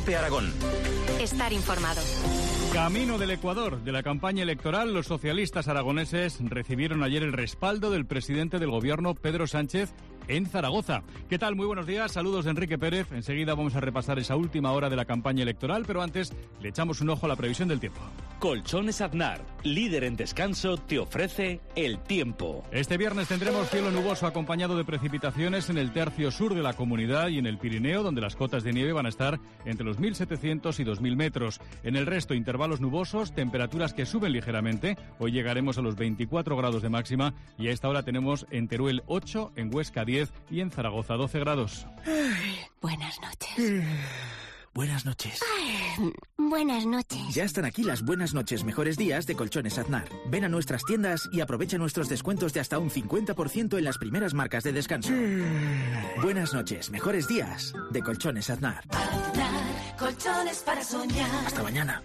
COPE Aragón. Estar informado. Camino del Ecuador, de la campaña electoral, los socialistas aragoneses recibieron ayer el respaldo del presidente del gobierno, Pedro Sánchez, en Zaragoza. ¿Qué tal? Muy buenos días, saludos de Enrique Pérez. Enseguida vamos a repasar esa última hora de la campaña electoral, pero antes le echamos un ojo a la previsión del tiempo. Colchones Aznar, líder en descanso, te ofrece el tiempo. Este viernes tendremos cielo nuboso acompañado de precipitaciones en el tercio sur de la comunidad y en el Pirineo, donde las cotas de nieve van a estar entre los 1.700 y 2.000 metros. En el resto, intervalos nubosos, temperaturas que suben ligeramente. Hoy llegaremos a los 24 grados de máxima y a esta hora tenemos en Teruel 8, en Huesca 10 y en Zaragoza 12 grados. Buenas noches. Buenas noches. Buenas noches. Ya están aquí las buenas noches, mejores días de Colchones Aznar. Ven a nuestras tiendas y aprovecha nuestros descuentos de hasta un 50% en las primeras marcas de descanso. Buenas noches, mejores días de Colchones Aznar. Aznar, colchones para soñar. Hasta mañana.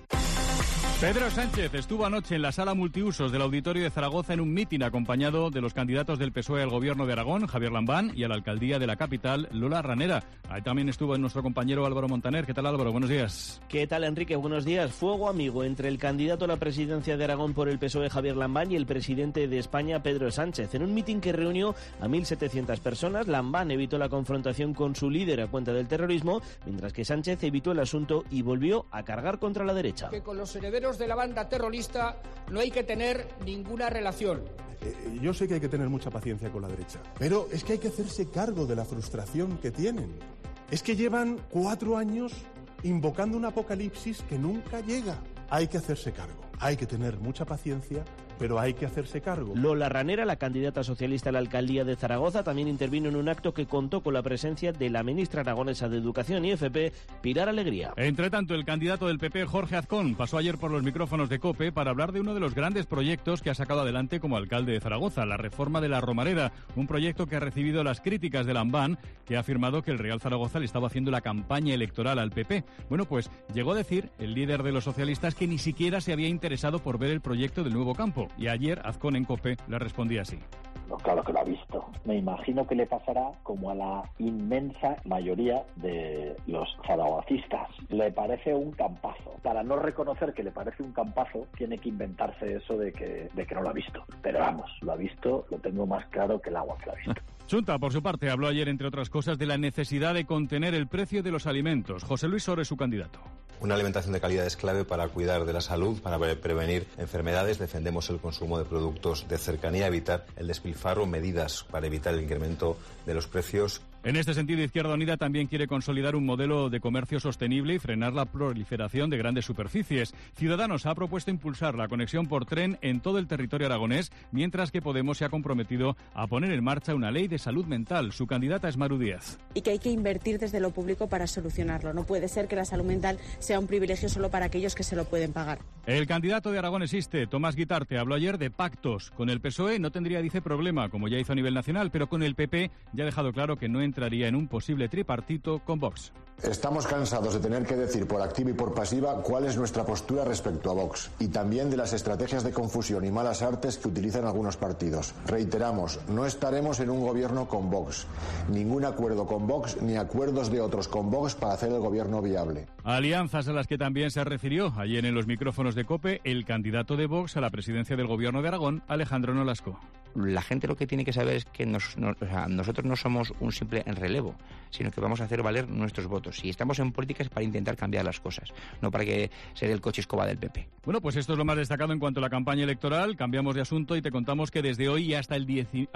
Pedro Sánchez estuvo anoche en la sala multiusos del Auditorio de Zaragoza en un mitin acompañado de los candidatos del PSOE al gobierno de Aragón, Javier Lambán, y a la alcaldía de la capital, Lola Ranera. Ahí también estuvo nuestro compañero Álvaro Montaner. ¿Qué tal, Álvaro? Buenos días. ¿Qué tal, Enrique? Buenos días. Fuego amigo entre el candidato a la presidencia de Aragón por el PSOE, Javier Lambán, y el presidente de España, Pedro Sánchez. En un mitin que reunió a 1.700 personas, Lambán evitó la confrontación con su líder a cuenta del terrorismo, mientras que Sánchez evitó el asunto y volvió a cargar contra la derecha. Que con los herederos de la banda terrorista no hay que tener ninguna relación. Yo sé que hay que tener mucha paciencia con la derecha, pero es que hay que hacerse cargo de la frustración que tienen. Es que llevan 4 años invocando un apocalipsis que nunca llega. Hay que hacerse cargo, hay que tener mucha paciencia, pero hay que hacerse cargo. Lola Ranera, la candidata socialista a la alcaldía de Zaragoza, también intervino en un acto que contó con la presencia de la ministra aragonesa de Educación y FP, Pilar Alegría. Entre tanto, el candidato del PP, Jorge Azcón, pasó ayer por los micrófonos de COPE para hablar de uno de los grandes proyectos que ha sacado adelante como alcalde de Zaragoza, la reforma de la Romareda, un proyecto que ha recibido las críticas de Lambán, que ha afirmado que el Real Zaragoza le estaba haciendo la campaña electoral al PP. Bueno, pues llegó a decir el líder de los socialistas que ni siquiera se había interesado por ver el proyecto del nuevo campo. Y ayer Azcón en COPE le respondía así. No, claro que lo ha visto. Me imagino que le pasará como a la inmensa mayoría de los zaragozistas. Le parece un campazo. Para no reconocer que le parece un campazo, tiene que inventarse eso de que no lo ha visto. Pero vamos, lo ha visto, lo tengo más claro que el agua que lo ha visto. Chunta, por su parte, habló ayer, entre otras cosas, de la necesidad de contener el precio de los alimentos. José Luis Soro es su candidato. Una alimentación de calidad es clave para cuidar de la salud, para prevenir enfermedades. Defendemos el consumo de productos de cercanía, evitar el despilfarro, medidas para evitar el incremento de los precios. En este sentido, Izquierda Unida también quiere consolidar un modelo de comercio sostenible y frenar la proliferación de grandes superficies. Ciudadanos ha propuesto impulsar la conexión por tren en todo el territorio aragonés, mientras que Podemos se ha comprometido a poner en marcha una ley de salud mental. Su candidata es Maru Díaz. Y que hay que invertir desde lo público para solucionarlo. No puede ser que la salud mental sea un privilegio solo para aquellos que se lo pueden pagar. El candidato de Aragón Existe, Tomás Guitarte, habló ayer de pactos. Con el PSOE no tendría, dice, problema, como ya hizo a nivel nacional, pero con el PP ya ha dejado claro que no entraría en un posible tripartito con Vox. Estamos cansados de tener que decir por activa y por pasiva cuál es nuestra postura respecto a Vox y también de las estrategias de confusión y malas artes que utilizan algunos partidos. Reiteramos, no estaremos en un gobierno con Vox. Ningún acuerdo con Vox ni acuerdos de otros con Vox para hacer el gobierno viable. Alianzas a las que también se refirió ayer en los micrófonos de COPE el candidato de Vox a la presidencia del gobierno de Aragón, Alejandro Nolasco. La gente lo que tiene que saber es que nosotros no somos un simple relevo, sino que vamos a hacer valer nuestros votos. Si estamos en política es para intentar cambiar las cosas, no para que sea el coche escoba del PP. Bueno, pues esto es lo más destacado en cuanto a la campaña electoral. Cambiamos de asunto y te contamos que desde hoy y hasta el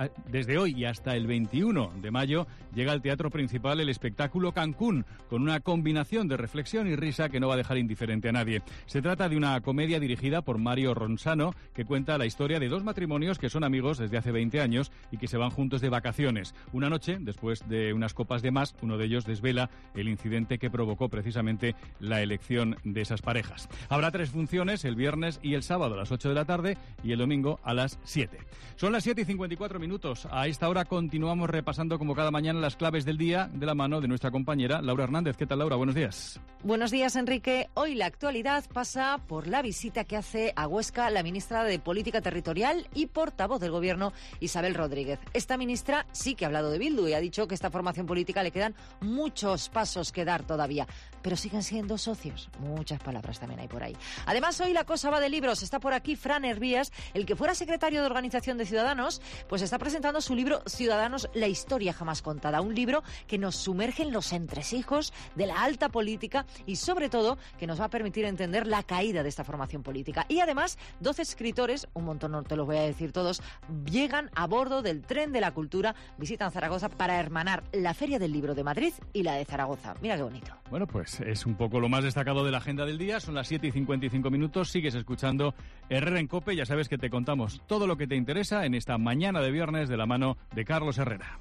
21 de mayo llega al Teatro Principal el espectáculo Cancún, con una combinación de reflexión y risa que no va a dejar indiferente a nadie. Se trata de una comedia dirigida por Mario Ronsano, que cuenta la historia de dos matrimonios que son amigos desde hace 20 años y que se van juntos de vacaciones. Una noche, después de unas copas de más, uno de ellos desvela el incidente que provocó precisamente la elección de esas parejas. Habrá 3 funciones, el viernes y el sábado a las 8 de la tarde y el domingo a las 7. Son las 7:54 minutos. A esta hora continuamos repasando como cada mañana las claves del día de la mano de nuestra compañera Laura Hernández. ¿Qué tal, Laura? Buenos días. Buenos días, Enrique. Hoy la actualidad pasa por la visita que hace a Huesca la ministra de Política Territorial y portavoz del Gobierno Gobierno, Isabel Rodríguez. Esta ministra sí que ha hablado de Bildu y ha dicho que a esta formación política le quedan muchos pasos que dar todavía, pero siguen siendo socios. Muchas palabras también hay por ahí. Además, hoy la cosa va de libros. Está por aquí Fran Hervías, el que fuera secretario de Organización de Ciudadanos, pues está presentando su libro Ciudadanos, la historia jamás contada. Un libro que nos sumerge en los entresijos de la alta política y, sobre todo, que nos va a permitir entender la caída de esta formación política. Y además, 12 escritores, un montón, no te los voy a decir todos, llegan a bordo del tren de la cultura, visitan Zaragoza para hermanar la Feria del Libro de Madrid y la de Zaragoza. Mira qué bonito. Bueno, pues es un poco lo más destacado de la agenda del día. Son las 7:55. Sigues escuchando Herrera en COPE. Ya sabes que te contamos todo lo que te interesa en esta mañana de viernes de la mano de Carlos Herrera.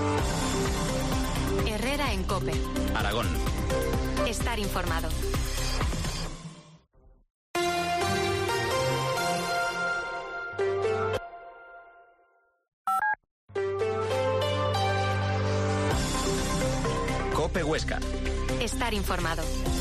Herrera en COPE. Aragón. Estar informado. COPE Huesca. Estar informado.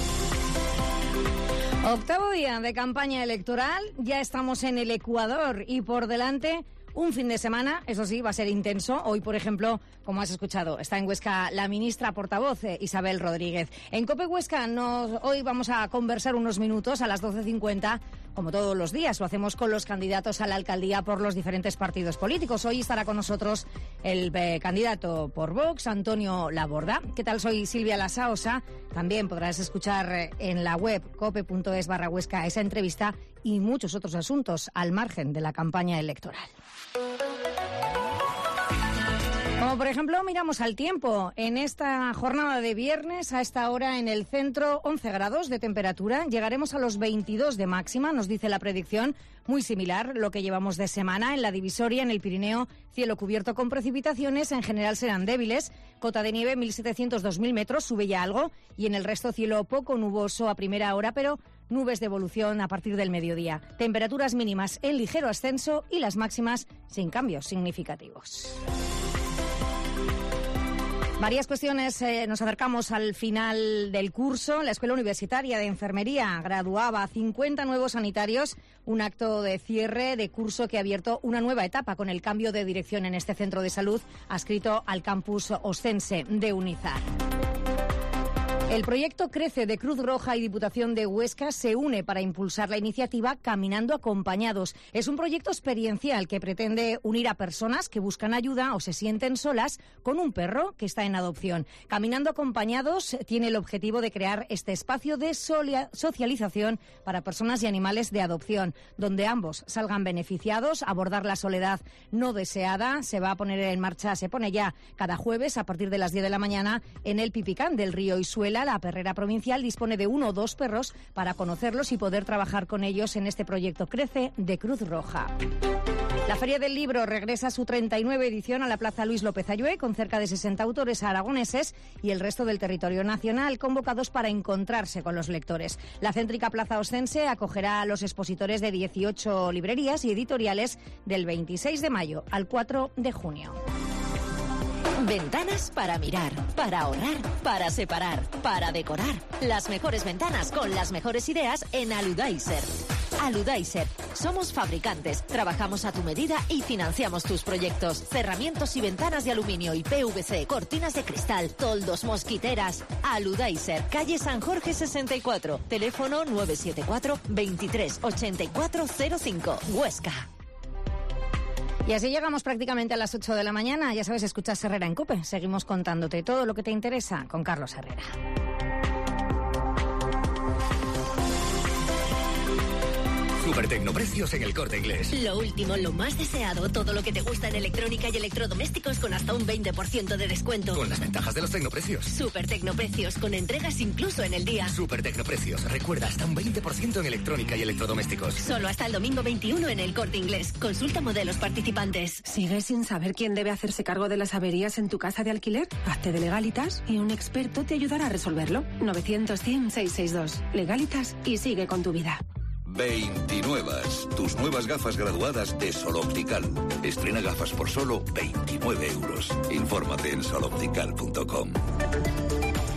Octavo día de campaña electoral, ya estamos en el Ecuador y por delante un fin de semana, eso sí, va a ser intenso. Hoy, por ejemplo, como has escuchado, está en Huesca la ministra portavoz Isabel Rodríguez. En COPE Huesca hoy vamos a conversar unos minutos a las 12:50, como todos los días. Lo hacemos con los candidatos a la alcaldía por los diferentes partidos políticos. Hoy estará con nosotros el candidato por Vox, Antonio Laborda. ¿Qué tal? Soy Silvia Lasaosa. También podrás escuchar en la web cope.es/Huesca esa entrevista y muchos otros asuntos al margen de la campaña electoral. Como por ejemplo, miramos al tiempo. En esta jornada de viernes, a esta hora en el centro, 11 grados de temperatura. Llegaremos a los 22 de máxima, nos dice la predicción. Muy similar lo que llevamos de semana. En la divisoria, en el Pirineo, cielo cubierto con precipitaciones. En general serán débiles. Cota de nieve 1.700-2.000 metros, sube ya algo. Y en el resto, cielo poco nuboso a primera hora, pero nubes de evolución a partir del mediodía. Temperaturas mínimas en ligero ascenso y las máximas sin cambios significativos. Varias cuestiones. Nos acercamos al final del curso. La Escuela Universitaria de Enfermería graduaba a 50 nuevos sanitarios. Un acto de cierre de curso que ha abierto una nueva etapa con el cambio de dirección en este centro de salud adscrito al campus ostense de Unizar. El proyecto Crece de Cruz Roja y Diputación de Huesca se une para impulsar la iniciativa Caminando Acompañados. Es un proyecto experiencial que pretende unir a personas que buscan ayuda o se sienten solas con un perro que está en adopción. Caminando Acompañados tiene el objetivo de crear este espacio de socialización para personas y animales de adopción, donde ambos salgan beneficiados. Abordar la soledad no deseada se pone ya cada jueves a partir de las 10 de la mañana en el Pipicán del Río Isuela. La perrera provincial dispone de 1 o 2 perros para conocerlos y poder trabajar con ellos en este proyecto Crece de Cruz Roja. La Feria del Libro regresa a su 39 edición a la Plaza Luis López Ayué, con cerca de 60 autores aragoneses y el resto del territorio nacional convocados para encontrarse con los lectores. La céntrica Plaza Ostense acogerá a los expositores de 18 librerías y editoriales del 26 de mayo al 4 de junio. Ventanas para mirar, para ahorrar, para separar, para decorar. Las mejores ventanas con las mejores ideas en Aludaiser. Aludaiser. Somos fabricantes, trabajamos a tu medida y financiamos tus proyectos. Cerramientos y ventanas de aluminio y PVC, cortinas de cristal, toldos, mosquiteras. Aludaiser. Calle San Jorge 64. Teléfono 974 23 84 05. Huesca. Y así llegamos prácticamente a las 8 de la mañana. Ya sabes, escuchas Herrera en COPE. Seguimos contándote todo lo que te interesa con Carlos Herrera. Super tecnoprecios en El Corte Inglés. Lo último, lo más deseado, todo lo que te gusta en electrónica y electrodomésticos con hasta un 20% de descuento. Con las ventajas de los tecnoprecios. Super tecnoprecios, con entregas incluso en el día. Super tecnoprecios, recuerda, hasta un 20% en electrónica y electrodomésticos. Solo hasta el domingo 21 en El Corte Inglés. Consulta modelos participantes. ¿Sigues sin saber quién debe hacerse cargo de las averías en tu casa de alquiler? Hazte de Legalitas y un experto te ayudará a resolverlo. 900-100-662. Legalitas y sigue con tu vida. 29. Tus nuevas gafas graduadas de Sol Optical. Estrena gafas por solo 29 euros. Infórmate en soloptical.com.